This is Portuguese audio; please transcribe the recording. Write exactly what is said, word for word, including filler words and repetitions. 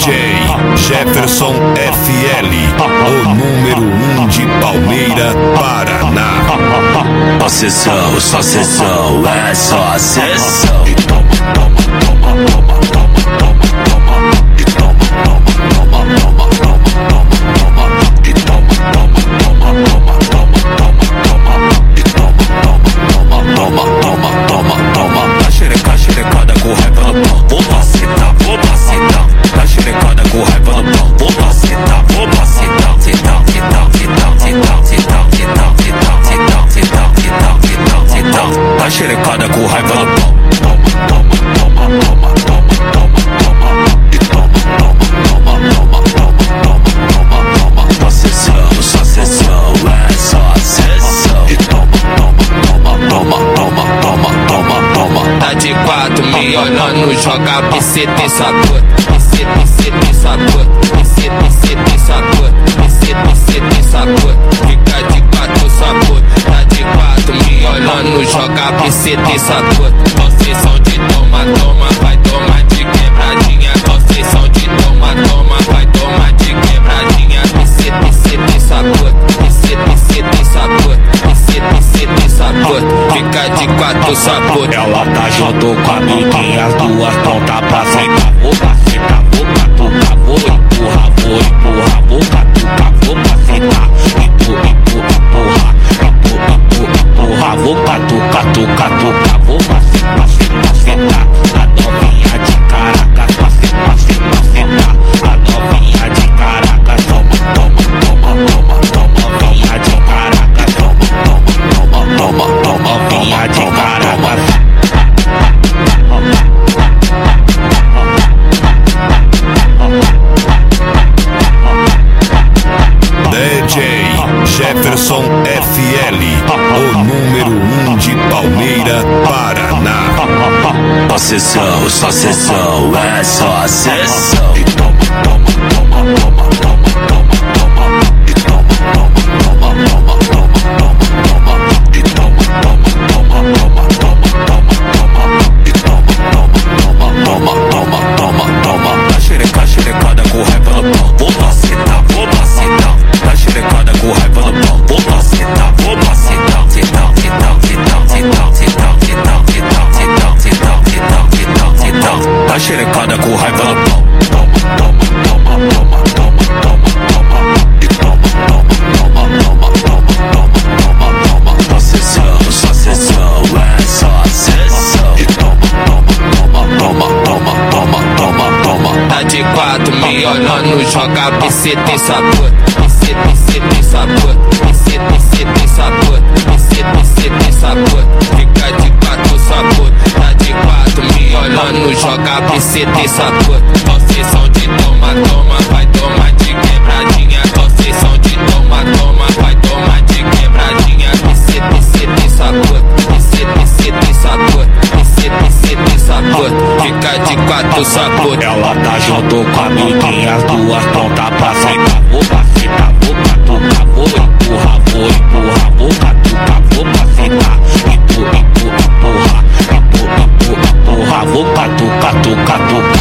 J Jefferson F L, o número um de Palmeira, Paraná. Só sessão, só sessão, é só sessão. E toma, toma, toma, toma, toma, toma, e toma, toma, toma, toma, toma, toma, e toma, toma, toma, toma, toma, toma, e toma, toma, toma, toma, toma, toma. Tá xereca, xerecada com raiva no pão, vou macetar, vou macetar. Tá xerecada com raiva no pão, vou macetar, vou macetar. Cetar, cetar, cetar, cetar, cetar, cetar, cetar, cetar, cetar, cetar, cetar, cetar. Tá xerecada com raiva no pão. Toma, toma, toma, toma, toma, toma, toma, e toma, toma, toma, toma, toma, toma, toma. Só sessão, só sessão, é só sessão. E toma, toma, toma, toma, toma, toma, toma, toma. Tá de quatro me olhando, joga P C T sabor. P C, P C T sabor. P C, P C T sabor. P C, P C T sabor. Fica de quatro sabor. Tá de quatro me olhando, joga P C T sabor. Vocês são de toma, toma, vai tomar de quebradinha. Vocês são de toma, toma, vai tomar de quebradinha. P C, P C T sabor. P C, P C T sabor. P C, P C T sabor. Fica de quatro sabor. Ela tá junto com a amiguinha, as duas pontas pra sentar. Vou cacetar, vou catucar, vou empurrar, vou empurrar, vou catucar, vou cacetar. Empurra, empurra, empurra, empurra, empurra, empurra, vou catucar, tucar, tucar, vou cacetar, sentar, sentar. A novinha de Caracas, cacetar, sentar, sentar. A novinha de Caracas, toma, toma, toma, toma, toma. Novinha de Caracas, toma, toma, toma, toma, toma. Novinha de Caracas. D J Jefferson F L, o número um de Palmeira, Paraná. Só sessão, só sessão, é só sessão. E toma, toma, toma, toma, toma, toma, toma, e toma, toma, toma, toma, toma, toma, toma, e toma, toma, toma, toma, toma, toma, toma, e toma, toma, toma, toma, toma, toma, toma. Tá xereca, xerecada com raiva no pão, vou macetar, vou macetar. Tá xerecada com raiva no pão, vou macetar, vou macetar. Cetar, cetar, cetar, cetar, cetar, cetar, cetar, cetar, cetar, cetar, cetar, cetar. Tá xerecada com raiva no pão. Toma, toma, toma, toma, toma, toma, toma, e toma, toma, toma, toma, toma, toma, toma. Só sessão, só sessão, é só sessão. E toma, toma, toma, toma, toma, toma, toma, toma. Tá de quatro me olhando, joga P C T sabor. P C, P C T sabor. P C, P C T sabor. P C, P C T sabor. Fica de quatro sabor. Tá de quatro me olhando, joga P C T sabor. Vocês são de toma, toma, vai tomar de quebradinha. Vocês são de toma, toma, vai tomar de quebradinha. P C, P C T sabor. P C, P C T sabor. P C, P C T sabor. Fica de quatro sabor. Ela tá junto com a amiguinha, as duas pontas pra sentar. Vou cacetar, vou catucar, vou empurrar, vou empurrar, vou catucar, vou cacetar. Empurra, empurra, empurra, empurra, empurra, empurra, vou catucar, tucar, tucar.